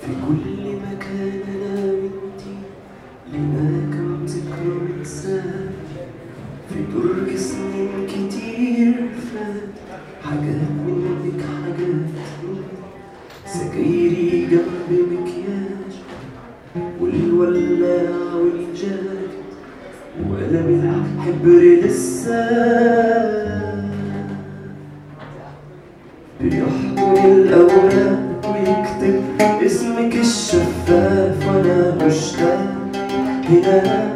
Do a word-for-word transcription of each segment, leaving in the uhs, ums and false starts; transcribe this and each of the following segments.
في كل مكان أنا وإنتي لنا كم ذكرى ونساها، في درج سنين كتير فات، حاجات منك حاجات منك، سجايري جنب مكياج والولاعة والجاكيت وقلم الحبر لسه بيحضن الأوراق ويكتب اسمك الشفاف وأنا مشتاق هنا.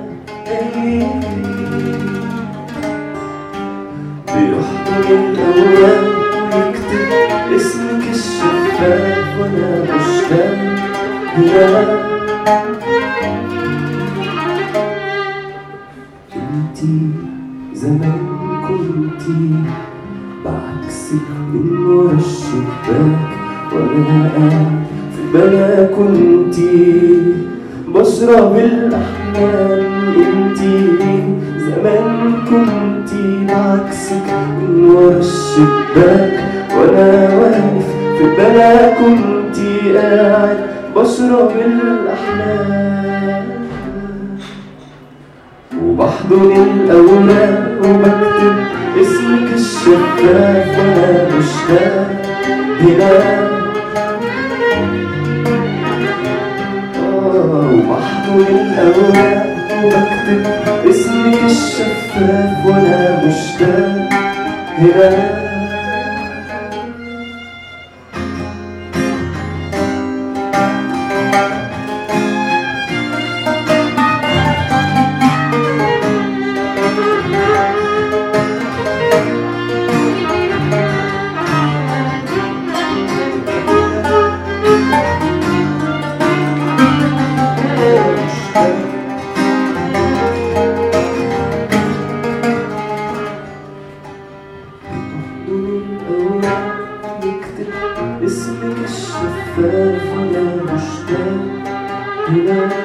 بيحضن الأوراق ويكتب اسمك الشفاف وأنا مشتاق هنا. انتي زمان كنتي بعكسك من ورا الشباك، وانا قاعد في بلكونتي بشرب الاحلام. انتي زمان كنتي بعكسك من ورا الشباك، وانا واقف في بلكونتي قاعد بشرب الاحلام وبحضن الأوراق وبكتب اسمك الشفاف وأنا مشتاق هنا. آه وبحضن الأوراق وبكتب اسمك الشفاف وأنا مشتاق هنا. اسمك الشفاف وأنا مشتاق هنا.